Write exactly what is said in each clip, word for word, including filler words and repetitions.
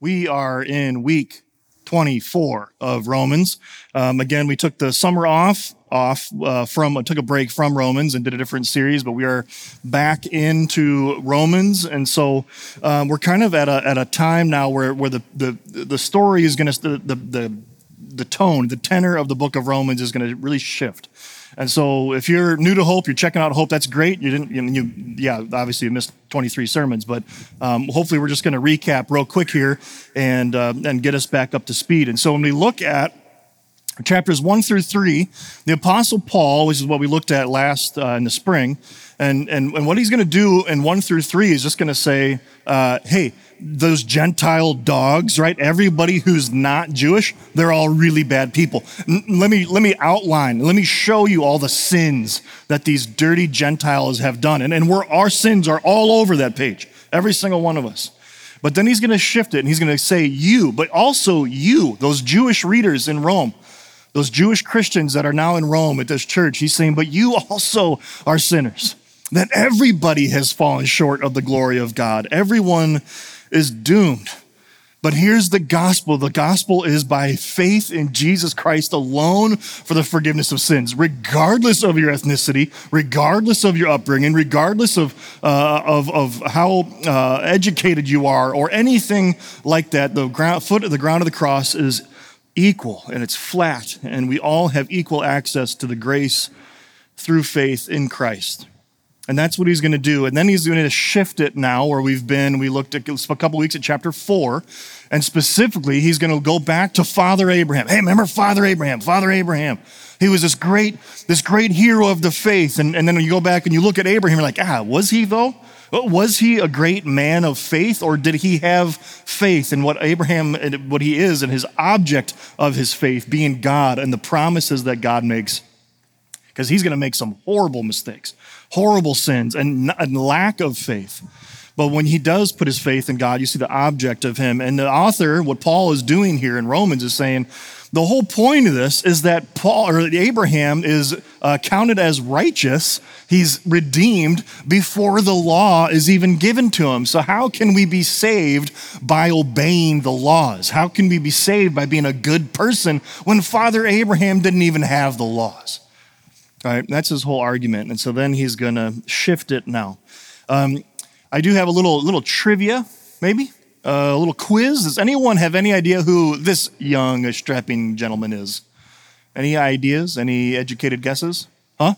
We are in week twenty-four of Romans. Um, again, we took the summer off, off uh, from, took a break from Romans and did a different series, but we are back into Romans. And so um, we're kind of at a at a time now where where the the, the story is going to, the, the, the, the tone, the tenor of the book of Romans is going to really shift. And so if you're new to Hope, you're checking out Hope, that's great. You didn't, you, you yeah, obviously you missed twenty-three sermons, but um, hopefully we're just going to recap real quick here and uh, and get us back up to speed. And so when we look at chapters one through three, the Apostle Paul, which is what we looked at last uh, in the spring, and, and, and what he's going to do in one through three is just going to say, uh, hey, those Gentile dogs, right? Everybody who's not Jewish, they're all really bad people. N- let me let me outline, let me show you all the sins that these dirty Gentiles have done. And, and we're, our sins are all over that page, every single one of us. But then he's going to shift it and he's going to say you, but also you, those Jewish readers in Rome, those Jewish Christians that are now in Rome at this church. He's saying, but you also are sinners, that everybody has fallen short of the glory of God. Everyone is doomed. But here's the gospel. The gospel is by faith in Jesus Christ alone for the forgiveness of sins, regardless of your ethnicity, regardless of your upbringing, regardless of uh, of, of how uh, educated you are or anything like that. The ground, foot of the ground of the cross is equal and it's flat, and we all have equal access to the grace through faith in Christ. And that's what he's going to do. And then he's going to shift it now where we've been. We looked at a couple weeks at chapter four. And specifically, he's going to go back to Father Abraham. Hey, remember Father Abraham? Father Abraham. He was this great, this great hero of the faith. And, and then you go back and you look at Abraham, you're like, ah, was he though? Was he a great man of faith, or did he have faith in what Abraham, what he is, and his object of his faith being God and the promises that God makes? Because he's going to make some horrible mistakes, horrible sins, and, and lack of faith. But when he does put his faith in God, you see the object of him. And the author, what Paul is doing here in Romans, is saying the whole point of this is that Paul or Abraham is uh, counted as righteous. He's redeemed before the law is even given to him. So how can we be saved by obeying the laws? How can we be saved by being a good person when Father Abraham didn't even have the laws? All right, that's his whole argument. And so then he's going to shift it now. Um, I do have a little little trivia, maybe, uh, a little quiz. Does anyone have any idea who this young, strapping gentleman is? Any ideas? Any educated guesses? Huh?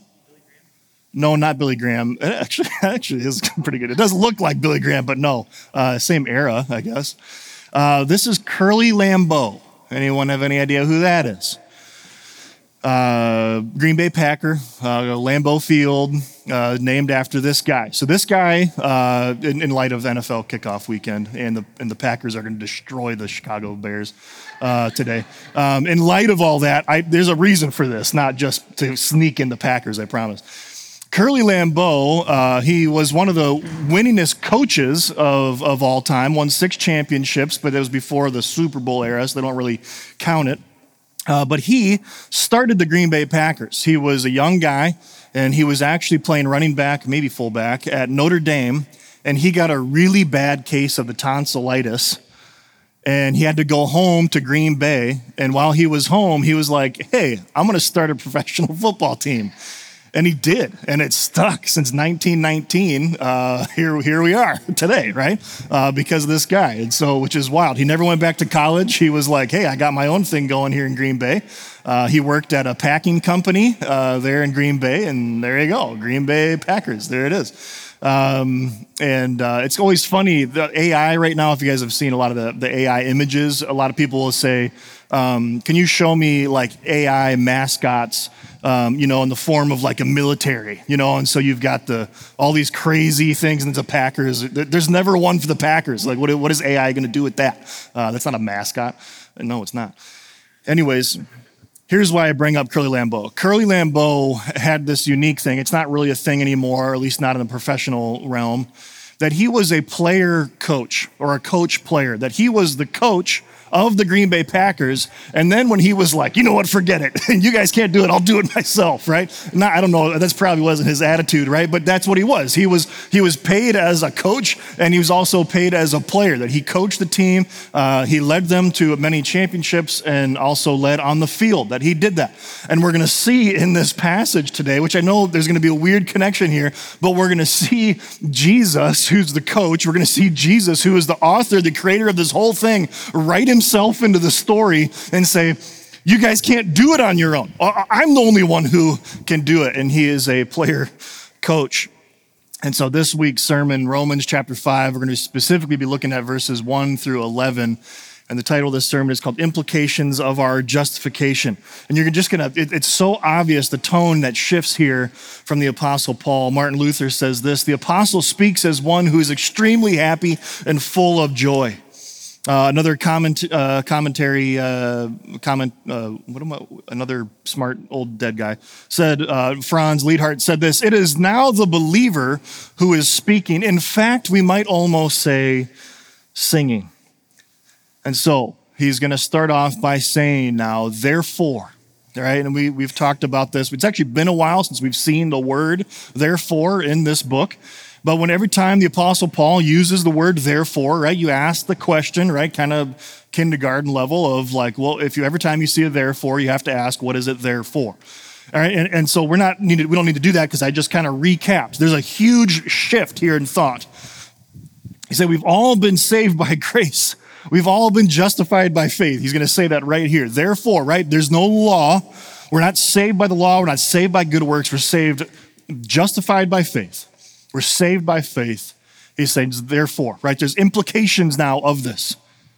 No, not Billy Graham. It actually, actually is pretty good. It does look like Billy Graham, but no. Uh, same era, I guess. Uh, this is Curly Lambeau. Anyone have any idea who that is? Uh, Green Bay Packer, uh, Lambeau Field, uh, named after this guy. So this guy, uh, in, in light of N F L kickoff weekend, and the and the Packers are going to destroy the Chicago Bears uh, today. Um, in light of all that, I, there's a reason for this, not just to sneak in the Packers, I promise. Curly Lambeau, uh, he was one of the winningest coaches of, of all time, won six championships, but it was before the Super Bowl era, so they don't really count it. Uh, but he started the Green Bay Packers. He was a young guy, and he was actually playing running back, maybe fullback, at Notre Dame, and he got a really bad case of the tonsillitis, and he had to go home to Green Bay. And while he was home, he was like, hey, I'm going to start a professional football team. And he did, and it stuck since nineteen nineteen. Uh, here, here we are today, right? Uh, because of this guy, and so which is wild. He never went back to college. He was like, "Hey, I got my own thing going here in Green Bay." Uh, he worked at a packing company uh, there in Green Bay, and there you go, Green Bay Packers. There it is. Um, and uh, it's always funny, the A I right now, if you guys have seen a lot of the, the A I images, a lot of people will say, um, can you show me like A I mascots, um, you know, in the form of like a military, you know? And so you've got the all these crazy things, and it's the Packers. There's never one for the Packers. Like, what, what is A I going to do with that? Uh, that's not a mascot. No, it's not. Anyways, here's why I bring up Curly Lambeau. Curly Lambeau had this unique thing. It's not really a thing anymore, or at least not in the professional realm. that he was a player coach or a coach player, that he was the coach of the Green Bay Packers. And then when he was like, you know what, forget it. And you guys can't do it. I'll do it myself, right? Not, I don't know. That's probably wasn't his attitude, right? But that's what he was. He was he was paid as a coach, and he was also paid as a player, that he coached the team. Uh, he led them to many championships and also led on the field, that he did that. And we're going to see in this passage today, which I know there's going to be a weird connection here, but we're going to see Jesus, who's the coach. We're going to see Jesus, who is the author, the creator of this whole thing, write himself into the story and say, you guys can't do it on your own. I'm the only one who can do it. And he is a player coach. And so this week's sermon, Romans chapter five, we're going to specifically be looking at verses one through eleven. And the title of this sermon is called Implications of Our Justification. And you're just going to, it, it's so obvious the tone that shifts here from the Apostle Paul. Martin Luther says this: the apostle speaks as one who is extremely happy and full of joy. Uh, another comment, uh, commentary, uh, comment, uh, what am I, another smart old dead guy said, uh, Franz Leadhart said this: it is now the believer who is speaking. In fact, we might almost say singing. And so he's going to start off by saying now, therefore, all right? And we, we've talked about this. It's actually been a while since we've seen the word therefore in this book. But when every time the Apostle Paul uses the word therefore, right, you ask the question, right, kind of kindergarten level of like, well, if you every time you see a therefore, you have to ask, what is it there for? All right, and, and so we're not needed, we don't need to do that because I just kind of recapped. There's a huge shift here in thought. He said, we've all been saved by grace. We've all been justified by faith. He's going to say that right here. Therefore, right, there's no law. We're not saved by the law. We're not saved by good works. We're saved, justified by faith. We're saved by faith. He says, therefore, right? There's implications now of this,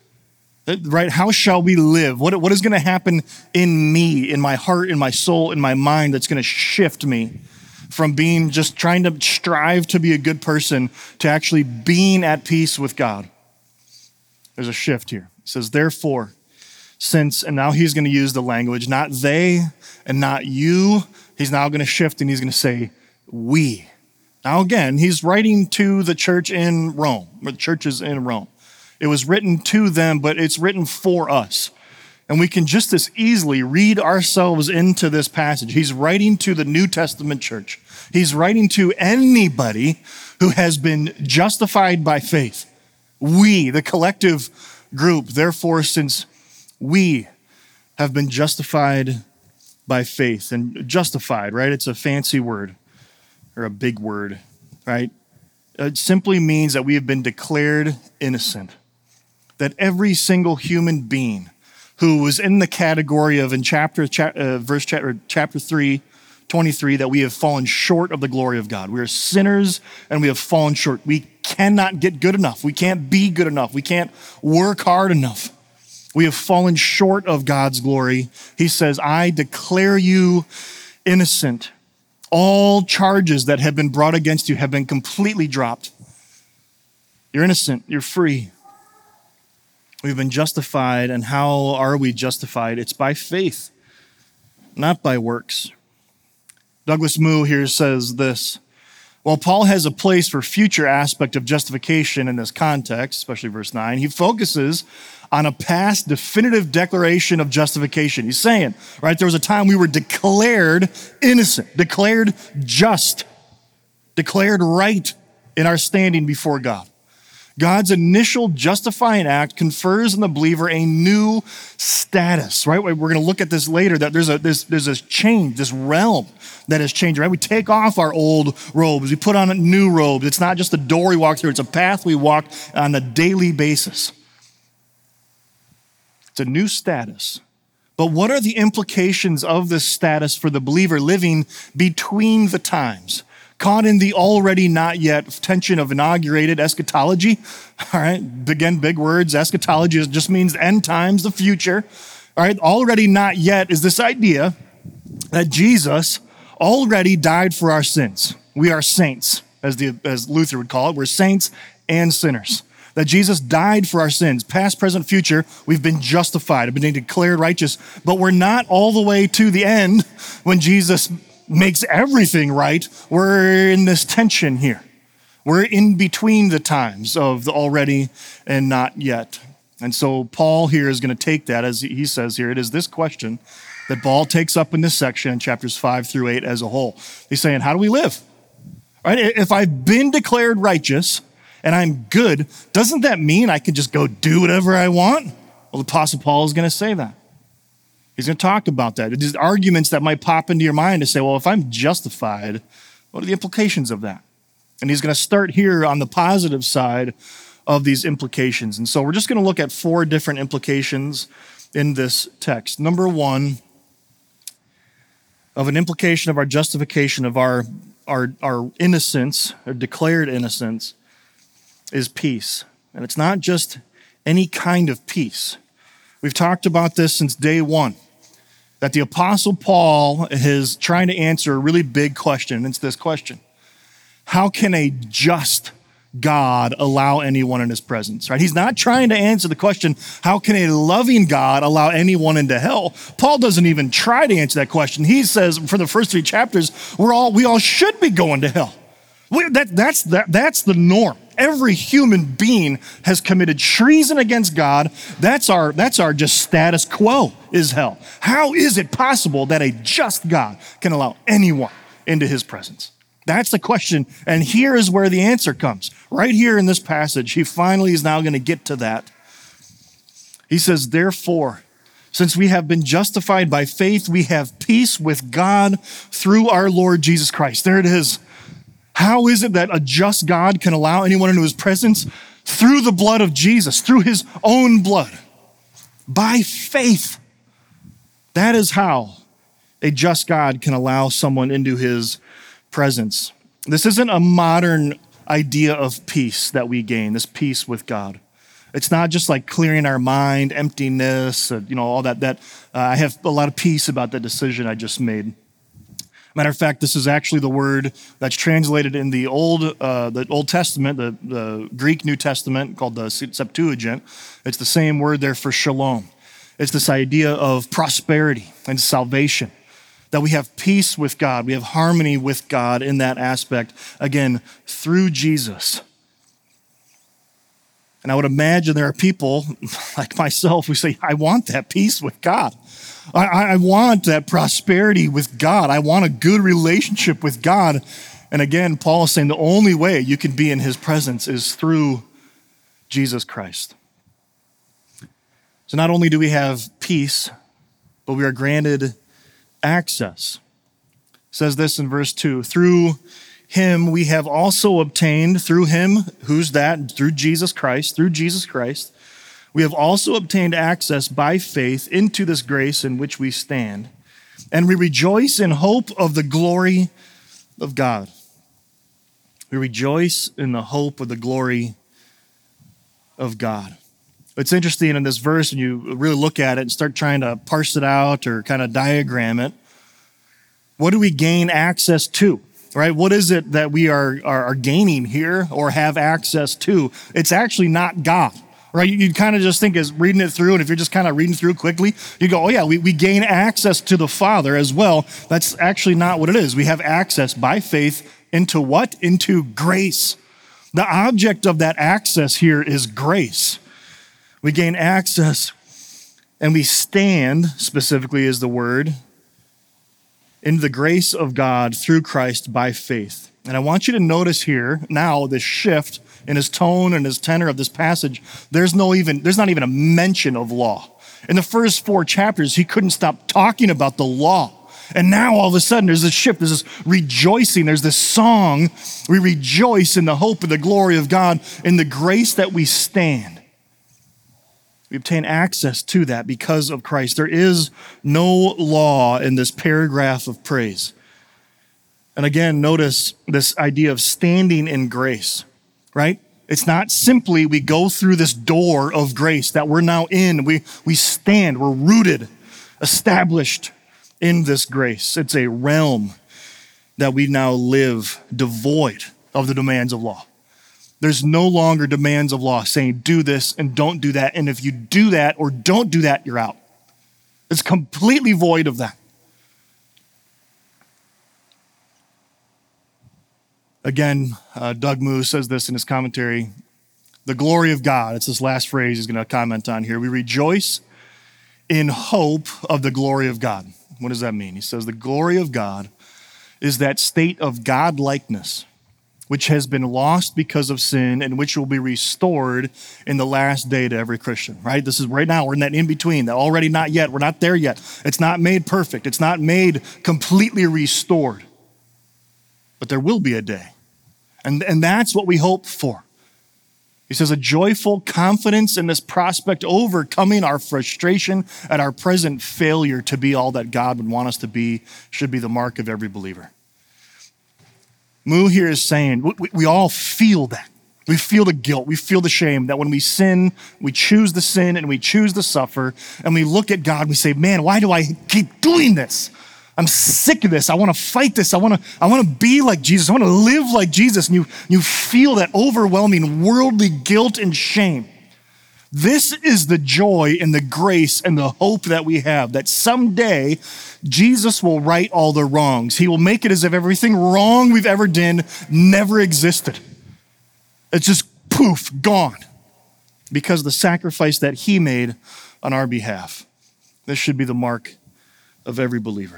right? How shall we live? What, what is going to happen in me, in my heart, in my soul, in my mind that's going to shift me from being just trying to strive to be a good person to actually being at peace with God? There's a shift here. He says, therefore, since, and now he's going to use the language, not they and not you. He's now going to shift and he's going to say, we. Now, again, he's writing to the church in Rome, or the churches in Rome. It was written to them, but it's written for us. And we can just as easily read ourselves into this passage. He's writing to the New Testament church. He's writing to anybody who has been justified by faith. We, the collective group, therefore, since we have been justified by faith, and justified, right? It's a fancy word. Or a big word, right? It simply means that we have been declared innocent. That every single human being who was in the category of in chapter, cha- uh, verse chapter, chapter three, twenty-three, that we have fallen short of the glory of God. We are sinners and we have fallen short. We cannot get good enough. We can't be good enough. We can't work hard enough. We have fallen short of God's glory. He says, I declare you innocent. All charges that have been brought against you have been completely dropped. You're innocent. You're free. We've been justified. And how are we justified? It's by faith, not by works. Douglas Moo here says this: while Paul has a place for future aspect of justification in this context, especially verse nine, he focuses on a past definitive declaration of justification. He's saying, right, there was a time we were declared innocent, declared just, declared right in our standing before God. God's initial justifying act confers on the believer a new status, right? We're going to look at this later, that there's a there's, there's a change, this realm that has changed, right? We take off our old robes, we put on new robes. It's not just a door we walk through, it's a path we walk on a daily basis. It's a new status. But what are the implications of this status for the believer living between the times? Caught in the already not yet tension of inaugurated eschatology. All right, again, big words. Eschatology just means end times, the future. All right, already not yet is this idea that Jesus already died for our sins. We are saints, as the as Luther would call it. We're saints and sinners. That Jesus died for our sins, past, present, future. We've been justified, have been declared righteous, but we're not all the way to the end when Jesus makes everything right. We're in this tension here. We're in between the times of the already and not yet. And so Paul here is going to take that, as he says here, it is this question that Paul takes up in this section in chapters five through eight as a whole. He's saying, how do we live? Right? If I've been declared righteous and I'm good, doesn't that mean I can just go do whatever I want? Well, the Apostle Paul is going to say that. He's going to talk about that. There's arguments that might pop into your mind to say, well, if I'm justified, what are the implications of that? And he's going to start here on the positive side of these implications. And so we're just going to look at four different implications in this text. Number one, of an implication of our justification, of our, our, our innocence, or declared innocence, is peace. And it's not just any kind of peace. We've talked about this since day one, that the Apostle Paul is trying to answer a really big question, and it's this question. How can a just God allow anyone in his presence, right? He's not trying to answer the question, how can a loving God allow anyone into hell? Paul doesn't even try to answer that question. He says for the first three chapters, we're all, we all should be going to hell. We, that, that's, that, that's the norm. Every human being has committed treason against God. That's our, that's our just status quo is hell. How is it possible that a just God can allow anyone into his presence? That's the question, and here is where the answer comes. Right here in this passage, he finally is now going to get to that. He says, therefore, since we have been justified by faith, we have peace with God through our Lord Jesus Christ. There it is. How is it that a just God can allow anyone into his presence? Through the blood of Jesus, through his own blood. By faith. That is how a just God can allow someone into his presence. This isn't a modern idea of peace that we gain, this peace with God. It's not just like clearing our mind, emptiness, uh, you know, all that. That uh, I have a lot of peace about the decision I just made. Matter of fact, this is actually the word that's translated in the Old uh, the Old Testament, the, the Greek New Testament called the Septuagint. It's the same word there for shalom. It's this idea of prosperity and salvation. That we have peace with God, we have harmony with God in that aspect, again, through Jesus. And I would imagine there are people like myself who say, I want that peace with God. I, I want that prosperity with God. I want a good relationship with God. And again, Paul is saying the only way you can be in his presence is through Jesus Christ. So not only do we have peace, but we are granted access. It says this in verse two, through him we have also obtained, through him, who's that? Through Jesus Christ, through Jesus Christ, we have also obtained access by faith into this grace in which we stand, and we rejoice in hope of the glory of God. We rejoice in the hope of the glory of God. It's interesting in this verse, when you really look at it and start trying to parse it out or kind of diagram it, what do we gain access to, right? What is it that we are, are, are gaining here or have access to? It's actually not God, right? You, you kind of just think as reading it through, and if you're just kind of reading through quickly, you go, oh yeah, we, we gain access to the Father as well. That's actually not what it is. We have access by faith into what? Into grace. The object of that access here is grace. We gain access and we stand, specifically is the word, into the grace of God through Christ by faith. And I want you to notice here now this shift in his tone and his tenor of this passage. There's no even, there's not even a mention of law. In the first four chapters, he couldn't stop talking about the law. And now all of a sudden there's this shift, there's this rejoicing, there's this song. We rejoice in the hope of the glory of God, in the grace that we stand. We obtain access to that because of Christ. There is no law in this paragraph of praise. And again, notice this idea of standing in grace, right? It's not simply we go through this door of grace that we're now in. We, we stand, we're rooted, established in this grace. It's a realm that we now live devoid of the demands of law. There's no longer demands of law saying do this and don't do that. And if you do that or don't do that, you're out. It's completely void of that. Again, uh, Doug Moo says this in his commentary, the glory of God, it's this last phrase he's going to comment on here. We rejoice in hope of the glory of God. What does that mean? He says the glory of God is that state of God-likeness which has been lost because of sin and which will be restored in the last day to every Christian, right? This is right now, we're in that in-between, that already not yet, we're not there yet. It's not made perfect. It's not made completely restored. But there will be a day. And, and that's what we hope for. He says a joyful confidence in this prospect overcoming our frustration at our present failure to be all that God would want us to be should be the mark of every believer. Moo here is saying, we, we all feel that. We feel the guilt, we feel the shame that when we sin, we choose the sin and we choose to suffer, and we look at God and we say, man, why do I keep doing this? I'm sick of this. I want to fight this. I want to I want to be like Jesus. I want to live like Jesus. And you, you feel that overwhelming worldly guilt and shame. This is the joy and the grace and the hope that we have, that someday Jesus will right all the wrongs. He will make it as if everything wrong we've ever done never existed. It's just poof, gone, because of the sacrifice that he made on our behalf. This should be the mark of every believer.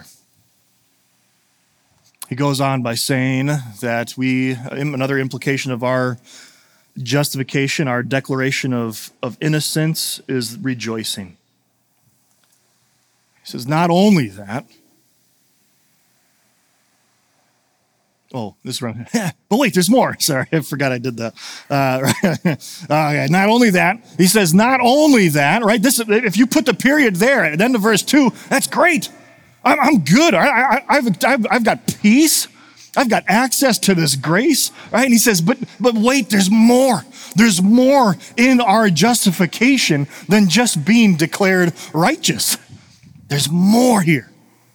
He goes on by saying that we, another implication of our justification, our declaration of, of innocence is rejoicing. He says, not only that, oh, this is wrong. But wait, there's more. Sorry, I forgot I did that. Uh, okay, not only that, he says, not only that, right? This, if you put the period there at the end of verse two, that's great. I'm, I'm good. I, I, I've, I've, I've got peace. I've got access to this grace, right? And he says, but, but wait, there's more. There's more in our justification than just being declared righteous. There's more here.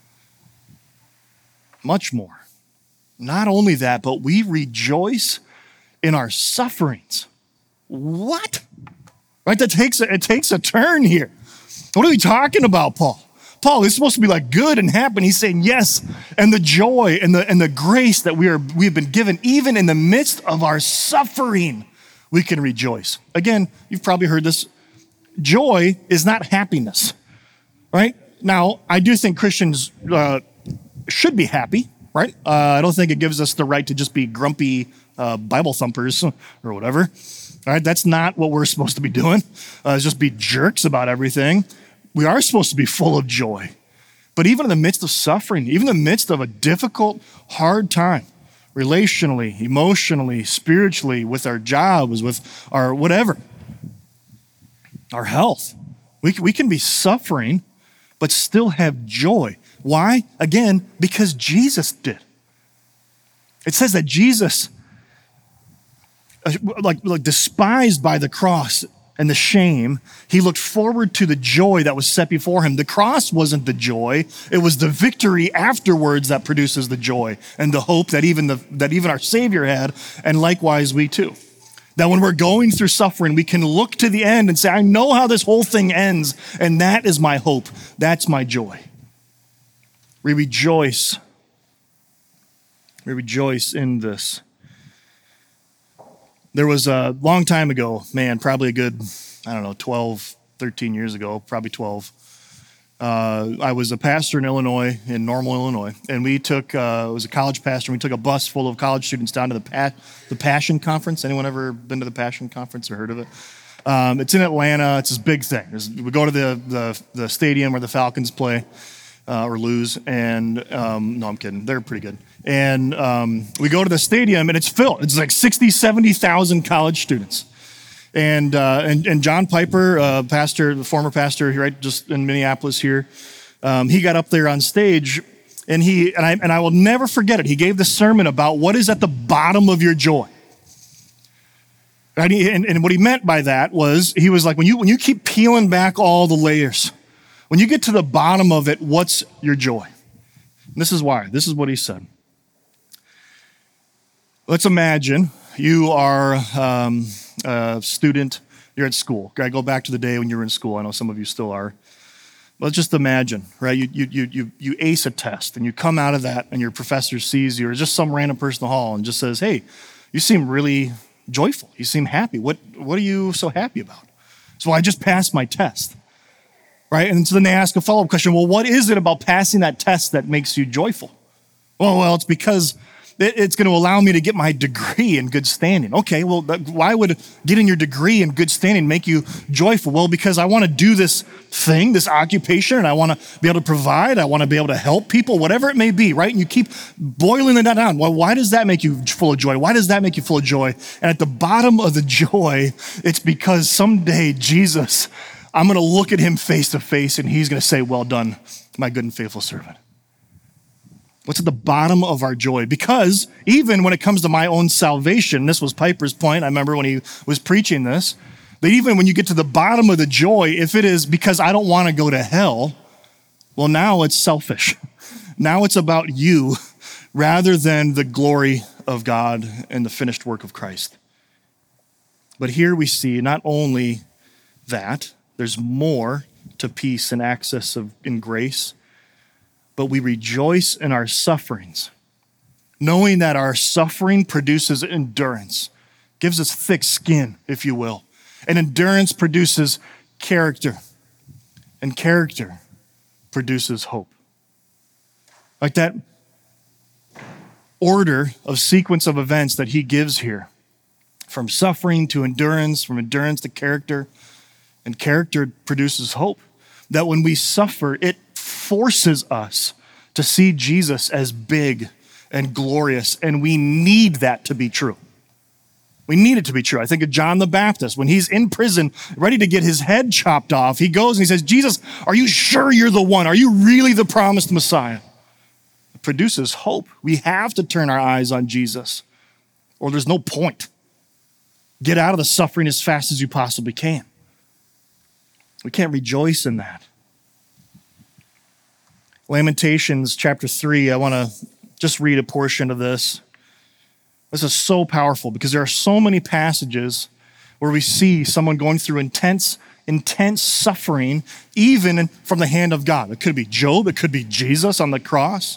Much more. Not only that, but we rejoice in our sufferings. What? Right? That takes a, it takes a turn here. What are we talking about, Paul? Paul, it's supposed to be like good and happy. He's saying yes, and the joy and the and the grace that we are we've been given, even in the midst of our suffering, we can rejoice. Again, you've probably heard this. Joy is not happiness, right? Now, I do think Christians uh, should be happy, right? Uh, I don't think it gives us the right to just be grumpy uh, Bible thumpers or whatever. All right, that's not what we're supposed to be doing. Uh, just be jerks about everything. We are supposed to be full of joy. But even in the midst of suffering, even in the midst of a difficult, hard time, relationally, emotionally, spiritually, with our jobs, with our whatever, our health, we, we can be suffering, but still have joy. Why? Again, because Jesus did. It says that Jesus, like, like despised by the cross and the shame, he looked forward to the joy that was set before him. The cross wasn't the joy. It was the victory afterwards that produces the joy and the hope that even the, that even our Savior had, and likewise we too. That when we're going through suffering, we can look to the end and say, I know how this whole thing ends, and that is my hope. That's my joy. We rejoice. We rejoice in this. There was a long time ago, man, probably a good, I don't know, twelve, thirteen years ago, probably twelve. Uh, I was a pastor in Illinois, in Normal, Illinois, and we took, uh, I was a college pastor, and we took a bus full of college students down to the pa- the Passion Conference. Anyone ever been to the Passion Conference or heard of it? Um, it's in Atlanta. It's this big thing. There's, we go to the, the, the stadium where the Falcons play uh, or lose, and um, no, I'm kidding. They're pretty good. And um, we go to the stadium, and it's filled. It's like sixty, seventy thousand college students. And, uh, and and John Piper, uh, pastor, the former pastor, right, just in Minneapolis here, um, he got up there on stage, and he and I and I will never forget it. He gave the sermon about what is at the bottom of your joy. Right? And, and what he meant by that was, he was like, when you when you keep peeling back all the layers, when you get to the bottom of it, what's your joy? And this is why. This is what he said. Let's imagine you are um, a student, you're at school. I go back to the day when you were in school. I know some of you still are. Let's just imagine, right? You, you, you, you, you ace a test and you come out of that and your professor sees you or just some random person in the hall and just says, hey, you seem really joyful. You seem happy. What, what are you so happy about? So I just passed my test, right? And so then they ask a follow-up question. Well, what is it about passing that test that makes you joyful? Well, well, it's because it's going to allow me to get my degree in good standing. Okay, well, why would getting your degree in good standing make you joyful? Well, because I want to do this thing, this occupation, and I want to be able to provide. I want to be able to help people, whatever it may be, right? And you keep boiling that down. Well, why does that make you full of joy? Why does that make you full of joy? And at the bottom of the joy, it's because someday Jesus, I'm going to look at him face to face, and he's going to say, well done, my good and faithful servant. What's at the bottom of our joy? Because even when it comes to my own salvation, this was Piper's point, I remember when he was preaching this, that even when you get to the bottom of the joy, if it is because I don't want to go to hell, well, now it's selfish. Now it's about you rather than the glory of God and the finished work of Christ. But here we see not only that, there's more to peace and access of in grace, but we rejoice in our sufferings, knowing that our suffering produces endurance, gives us thick skin, if you will. And endurance produces character, and character produces hope. Like that order of sequence of events that he gives here, from suffering to endurance, from endurance to character, and character produces hope. That when we suffer, it forces us to see Jesus as big and glorious, and we need that to be true. We need it to be true. I think of John the Baptist. When he's in prison, ready to get his head chopped off, he goes and he says, Jesus, are you sure you're the one? Are you really the promised Messiah? It produces hope. We have to turn our eyes on Jesus, or there's no point. Get out of the suffering as fast as you possibly can. We can't rejoice in that. Lamentations chapter three, I want to just read a portion of this. This is so powerful because there are so many passages where we see someone going through intense, intense suffering, even from the hand of God. It could be Job, it could be Jesus on the cross.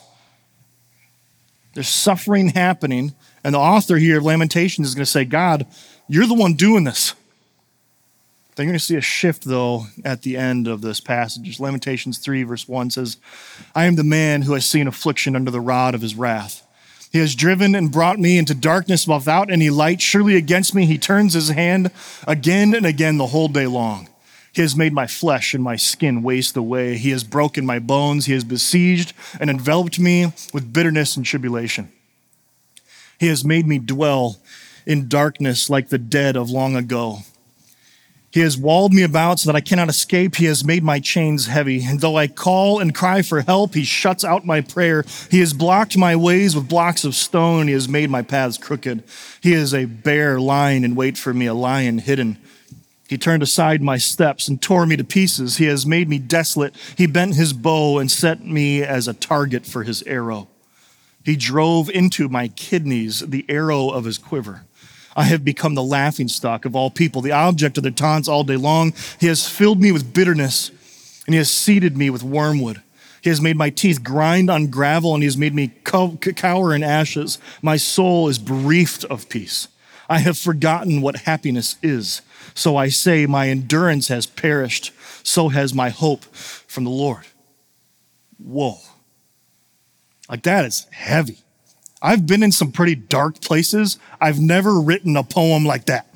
There's suffering happening, and the author here of Lamentations is going to say, God, you're the one doing this. Then you're going to see a shift, though, at the end of this passage. Lamentations three, verse one says, I am the man who has seen affliction under the rod of his wrath. He has driven and brought me into darkness without any light. Surely against me he turns his hand again and again the whole day long. He has made my flesh and my skin waste away. He has broken my bones. He has besieged and enveloped me with bitterness and tribulation. He has made me dwell in darkness like the dead of long ago. He has walled me about so that I cannot escape. He has made my chains heavy. And though I call and cry for help, he shuts out my prayer. He has blocked my ways with blocks of stone, and he has made my paths crooked. He is a bear lying in wait for me, a lion hidden. He turned aside my steps and tore me to pieces. He has made me desolate. He bent his bow and set me as a target for his arrow. He drove into my kidneys the arrow of his quiver. I have become the laughingstock of all people, the object of their taunts all day long. He has filled me with bitterness, and he has seeded me with wormwood. He has made my teeth grind on gravel, and he has made me co- cower in ashes. My soul is bereft of peace. I have forgotten what happiness is. So I say, my endurance has perished. So has my hope from the Lord. Whoa. Like that is heavy. I've been in some pretty dark places. I've never written a poem like that.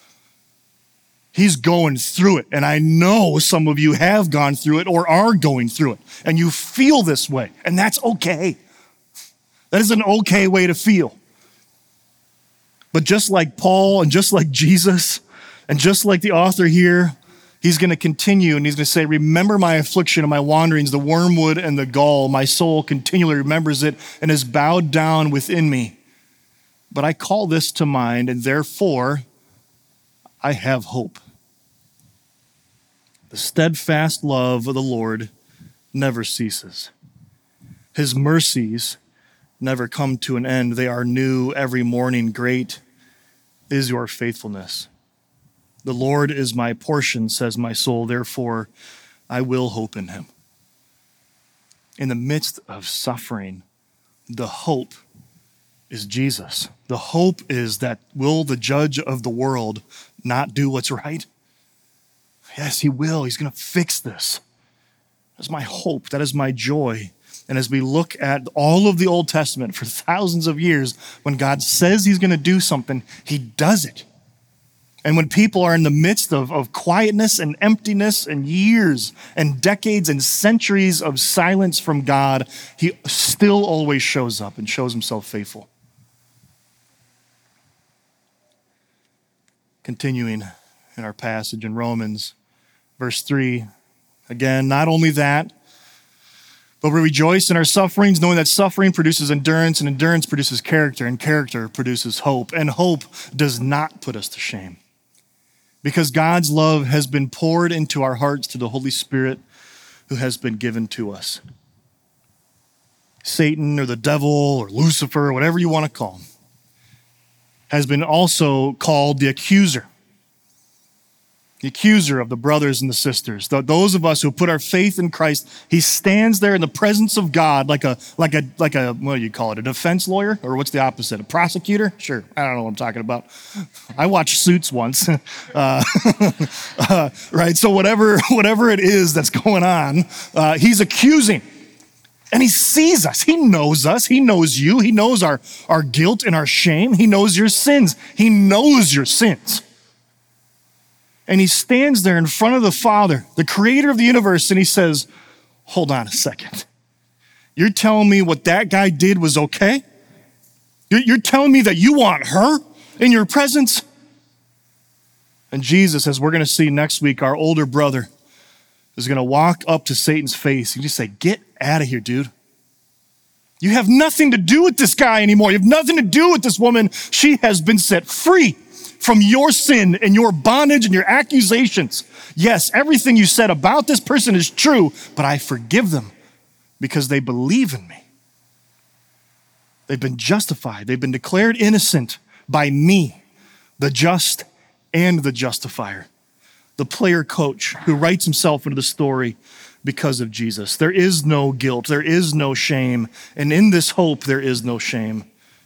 He's going through it. And I know some of you have gone through it or are going through it. And you feel this way. And that's okay. That is an okay way to feel. But just like Paul and just like Jesus and just like the author here, he's going to continue and he's going to say, remember my affliction and my wanderings, the wormwood and the gall. My soul continually remembers it and is bowed down within me. But I call this to mind, and therefore I have hope. The steadfast love of the Lord never ceases. His mercies never come to an end. They are new every morning. Great is your faithfulness. The Lord is my portion, says my soul. Therefore, I will hope in him. In the midst of suffering, the hope is Jesus. The hope is that will the judge of the world not do what's right? Yes, he will. He's going to fix this. That's my hope. That is my joy. And as we look at all of the Old Testament for thousands of years, when God says he's going to do something, he does it. And when people are in the midst of, of quietness and emptiness and years and decades and centuries of silence from God, he still always shows up and shows himself faithful. Continuing in our passage in Romans, verse three, again, not only that, but we rejoice in our sufferings, knowing that suffering produces endurance, and endurance produces character, and character produces hope. And hope does not put us to shame, because God's love has been poured into our hearts through the Holy Spirit who has been given to us. Satan or the devil or Lucifer, whatever you want to call him, has been also called the accuser. The accuser of the brothers and the sisters. Those of us who put our faith in Christ, he stands there in the presence of God like a, like a, like a, what do you call it, a defense lawyer? Or what's the opposite, a prosecutor? Sure, I don't know what I'm talking about. I watched Suits once, uh, uh, right? So whatever, whatever it is that's going on, uh, he's accusing. And he sees us. He knows us. He knows you. He knows our, our guilt and our shame. He knows your sins. He knows your sins. And he stands there in front of the Father, the creator of the universe, and he says, hold on a second. You're telling me what that guy did was okay? You're, you're telling me that you want her in your presence? And Jesus, as we're going to see next week, our older brother, is going to walk up to Satan's face and just say, get out of here, dude. You have nothing to do with this guy anymore. You have nothing to do with this woman. She has been set free from your sin and your bondage and your accusations. Yes, everything you said about this person is true, but I forgive them because they believe in me. They've been justified. They've been declared innocent by me, the just and the justifier, the player coach who writes himself into the story because of Jesus. There is no guilt. There is no shame. And in this hope, there is no shame.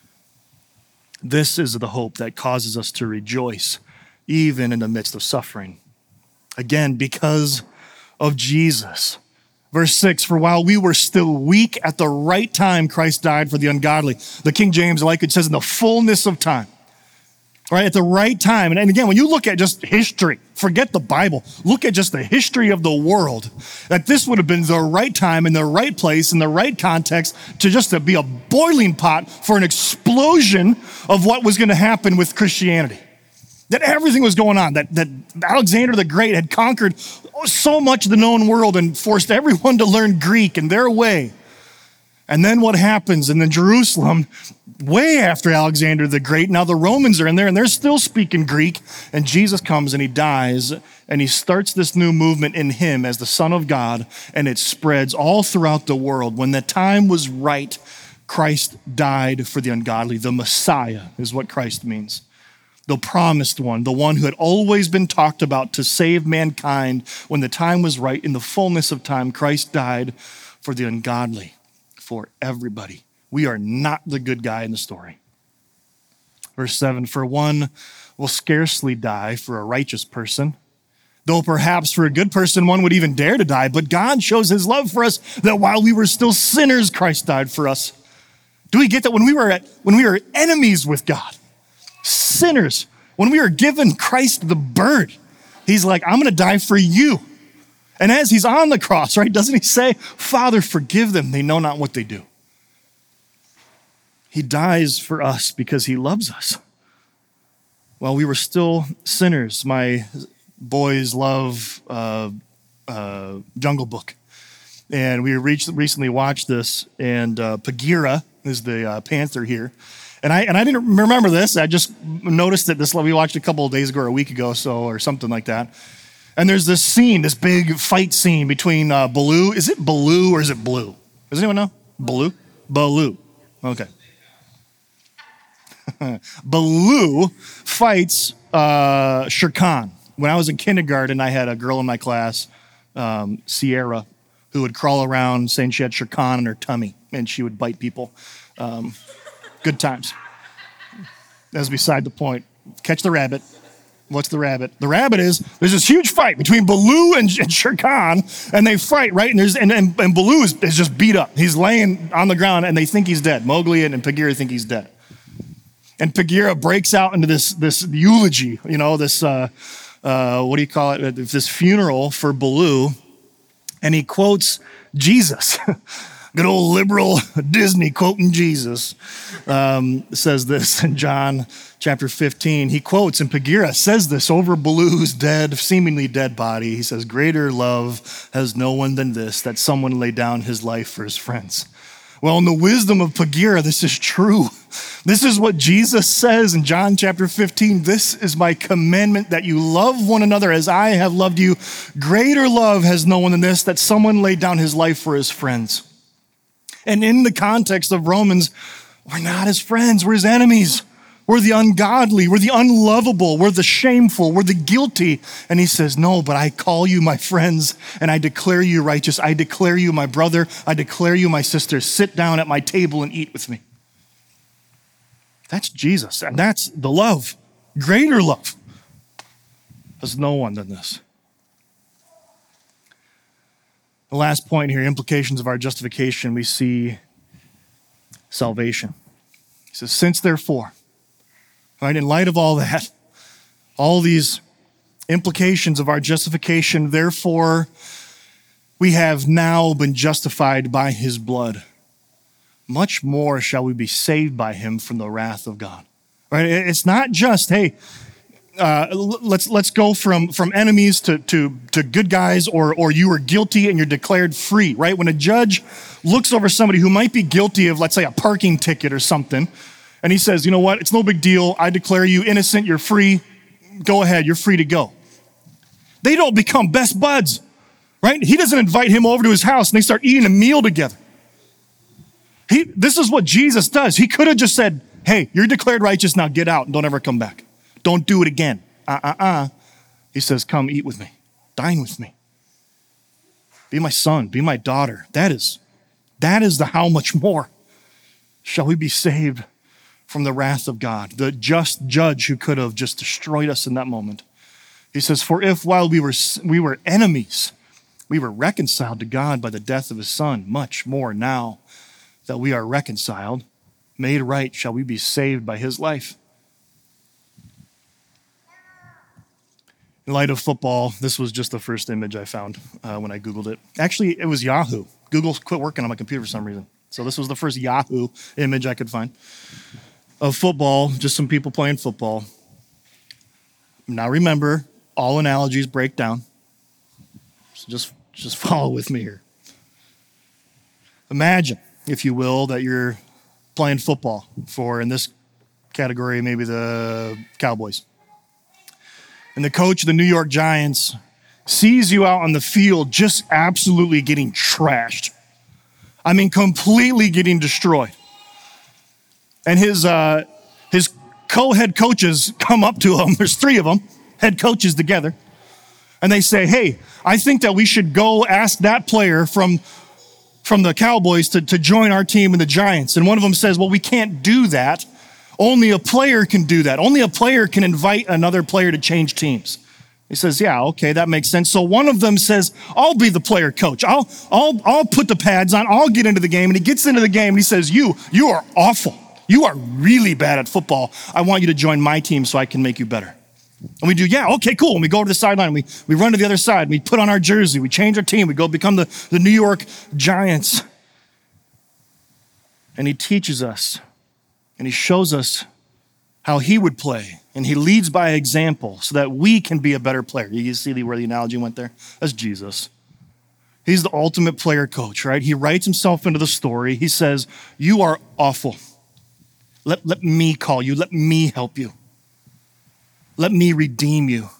This is the hope that causes us to rejoice, even in the midst of suffering. Again, because of Jesus. Verse six, for while we were still weak, at the right time, Christ died for the ungodly. The King James, like it says, in the fullness of time. Right, at the right time. And, and again, when you look at just history, forget the Bible, look at just the history of the world, that this would have been the right time in the right place in the right context to just to be a boiling pot for an explosion of what was going to happen with Christianity. That everything was going on, that, that Alexander the Great had conquered so much of the known world and forced everyone to learn Greek in their way. And then what happens? And then Jerusalem, way after Alexander the Great, now the Romans are in there and they're still speaking Greek. And Jesus comes and he dies and he starts this new movement in him as the Son of God. And it spreads all throughout the world. When the time was right, Christ died for the ungodly. The Messiah is what Christ means. The promised one, the one who had always been talked about to save mankind. When the time was right, in the fullness of time, Christ died for the ungodly. For everybody. We are not the good guy in the story. Verse seven, for one will scarcely die for a righteous person, though perhaps for a good person one would even dare to die. But God shows his love for us that while we were still sinners, Christ died for us. Do we get that? When we were at, when we were enemies with God, sinners, when we were given Christ the bird, he's like, I'm going to die for you. And as he's on the cross, right, doesn't he say, Father, forgive them, they know not what they do. He dies for us because he loves us. While we were still sinners, my boys love uh, uh, Jungle Book. And we recently watched this, and uh, Bagheera is the uh, panther here. And I and I didn't remember this. I just noticed it this, we watched it a couple of days ago or a week ago so, or something like that. And there's this scene, this big fight scene between uh, Baloo. Is it Baloo or is it Blue? Does anyone know? Baloo? Baloo. Okay. Baloo fights uh, Shere Khan. When I was in kindergarten, I had a girl in my class, um, Sierra, who would crawl around saying she had Shirkan in her tummy and she would bite people. Um, good times. That's beside the point. Catch the rabbit. What's the rabbit? The rabbit is, there's this huge fight between Baloo and, and Shirkan, and they fight, right? And there's and, and, and Baloo is, is just beat up. He's laying on the ground, and they think he's dead. Mowgli and, and Bagheera think he's dead. And Bagheera breaks out into this, this eulogy, you know, this, uh, uh, what do you call it? This funeral for Baloo, and he quotes Jesus. Good old liberal Disney quoting Jesus. Um, says this in John chapter fifteen. He quotes, and Bagheera says this over Baloo's dead, seemingly dead body. He says, greater love has no one than this, that someone lay down his life for his friends. Well, in the wisdom of Bagheera, this is true. This is what Jesus says in John chapter fifteen. This is my commandment, that you love one another as I have loved you. Greater love has no one than this, that someone laid down his life for his friends. And in the context of Romans, we're not his friends, we're his enemies. We're the ungodly, we're the unlovable, we're the shameful, we're the guilty. And he says, no, but I call you my friends and I declare you righteous. I declare you my brother. I declare you my sister. Sit down at my table and eat with me. That's Jesus, and that's the love, greater love. There's no one than this. The last point here, implications of our justification, we see salvation. He says, since therefore, right, in light of all that, all these implications of our justification, therefore, we have now been justified by his blood. Much more shall we be saved by him from the wrath of God. Right? It's not just, hey, Uh, let's let's go from, from enemies to, to, to good guys, or, or you are guilty and you're declared free, right? When a judge looks over somebody who might be guilty of, let's say, a parking ticket or something, and he says, you know what, it's no big deal. I declare you innocent, you're free. Go ahead, you're free to go. They don't become best buds, right? He doesn't invite him over to his house and they start eating a meal together. He, this is what Jesus does. He could have just said, hey, you're declared righteous, now get out and don't ever come back. Don't do it again. Uh-uh-uh. He says, come eat with me. Dine with me. Be my son. Be my daughter. That is, that is the how much more shall we be saved from the wrath of God, the just judge who could have just destroyed us in that moment. He says, for if while we were, we were enemies, we were reconciled to God by the death of his son, much more now that we are reconciled, made right, shall we be saved by his life. In light of football, this was just the first image I found uh, when I Googled it. Actually, it was Yahoo. Google quit working on my computer for some reason. So this was the first Yahoo image I could find of football, just some people playing football. Now remember, all analogies break down. So just, just follow with me here. Imagine, if you will, that you're playing football for, in this category, maybe the Cowboys. And the coach of the New York Giants sees you out on the field just absolutely getting trashed. I mean, completely getting destroyed. And his uh, his co-head coaches come up to him. There's three of them, head coaches together. And they say, hey, I think that we should go ask that player from, from the Cowboys to, to join our team in the Giants. And one of them says, well, we can't do that. Only a player can do that. Only a player can invite another player to change teams. He says, yeah, okay, that makes sense. So one of them says, I'll be the player coach. I'll, I'll, I'll put the pads on. I'll get into the game. And he gets into the game and he says, you, you are awful. You are really bad at football. I want you to join my team so I can make you better. And we do, yeah, okay, cool. And we go to the sideline. We, we run to the other side. We put on our jersey. We change our team. We go become the, the New York Giants. And he teaches us. And he shows us how he would play. And he leads by example so that we can be a better player. You see where the analogy went there? That's Jesus. He's the ultimate player coach, right? He writes himself into the story. He says, you are awful. Let, let me call you. Let me help you. Let me redeem you.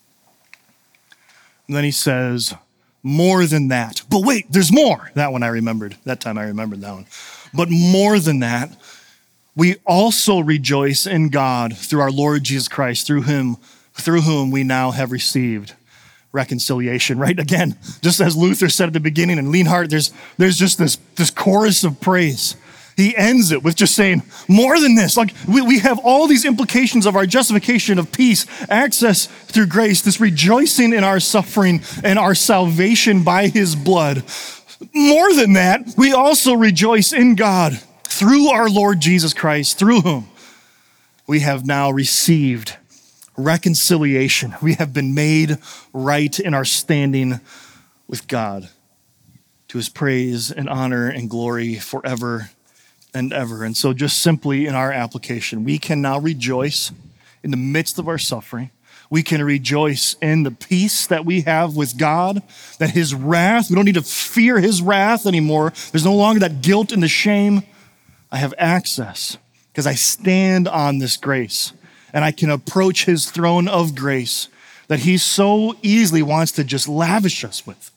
And then he says, more than that. But wait, there's more. That one I remembered. That time I remembered that one. But more than that, we also rejoice in God through our Lord Jesus Christ, through him, through whom we now have received reconciliation, right? Again, just as Luther said at the beginning, and Leonhardt, there's, there's just this, this chorus of praise. He ends it with just saying, more than this. Like we, we have all these implications of our justification, of peace, access through grace, this rejoicing in our suffering and our salvation by his blood. More than that, we also rejoice in God through our Lord Jesus Christ, through whom we have now received reconciliation. We have been made right in our standing with God. To his praise and honor and glory forever and ever. And so just simply in our application, we can now rejoice in the midst of our suffering. We can rejoice in the peace that we have with God, that his wrath, we don't need to fear his wrath anymore. There's no longer that guilt and the shame. I have access because I stand on this grace and I can approach his throne of grace that he so easily wants to just lavish us with.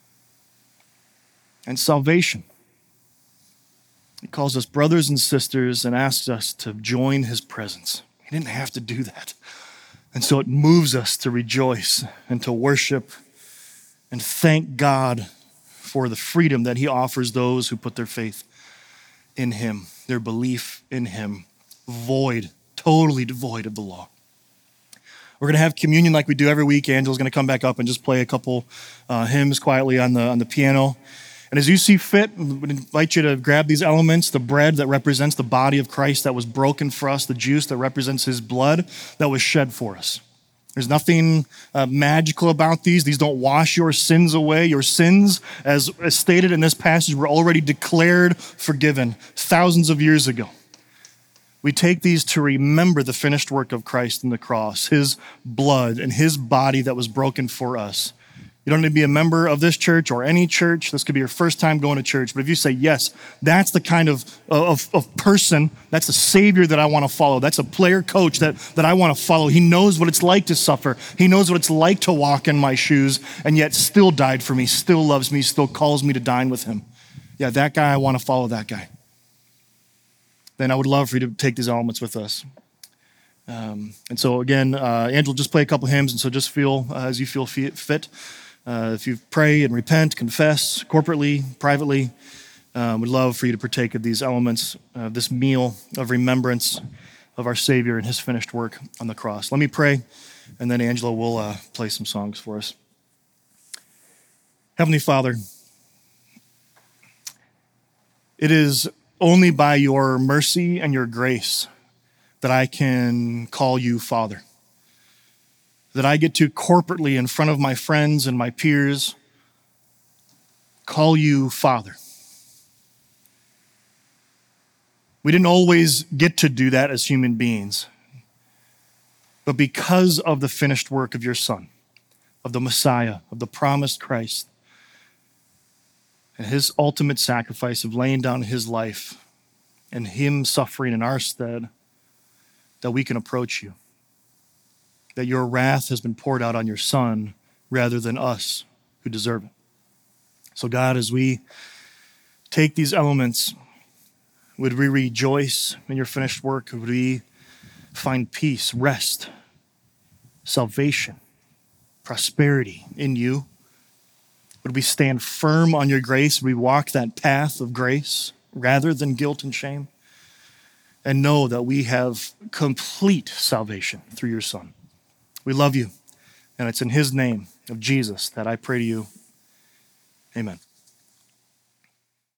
And salvation. He calls us brothers and sisters and asks us to join his presence. He didn't have to do that. And so it moves us to rejoice and to worship and thank God for the freedom that he offers those who put their faith in him, their belief in him, void, totally devoid of the law. We're going to have communion like we do every week. Angela's going to come back up and just play a couple uh, hymns quietly on the on the piano. And as you see fit, we would invite you to grab these elements, the bread that represents the body of Christ that was broken for us, the juice that represents his blood that was shed for us. There's nothing uh, magical about these. These don't wash your sins away. Your sins, as, as stated in this passage, were already declared forgiven thousands of years ago. We take these to remember the finished work of Christ on the cross, his blood and his body that was broken for us. You don't need to be a member of this church or any church. This could be your first time going to church. But if you say, yes, that's the kind of, of, of person, that's the Savior that I want to follow. That's a player coach that, that I want to follow. He knows what it's like to suffer. He knows what it's like to walk in my shoes and yet still died for me, still loves me, still calls me to dine with him. Yeah, that guy, I want to follow that guy. Then I would love for you to take these elements with us. Um, and so again, uh, Angela just play a couple hymns, and so just feel uh, as you feel fit. Uh, if you pray and repent, confess corporately, privately, um, we'd love for you to partake of these elements, uh, this meal of remembrance of our Savior and his finished work on the cross. Let me pray, and then Angela will uh, play some songs for us. Heavenly Father, it is only by your mercy and your grace that I can call you Father. That I get to corporately in front of my friends and my peers call you Father. We didn't always get to do that as human beings, but because of the finished work of your Son, of the Messiah, of the promised Christ, and his ultimate sacrifice of laying down his life and him suffering in our stead, that we can approach you. That your wrath has been poured out on your Son rather than us who deserve it. So God, as we take these elements, would we rejoice in your finished work? Would we find peace, rest, salvation, prosperity in you? Would we stand firm on your grace? Would we walk that path of grace rather than guilt and shame? And know that we have complete salvation through your Son. We love you, and it's in his name of Jesus that I pray to you. Amen.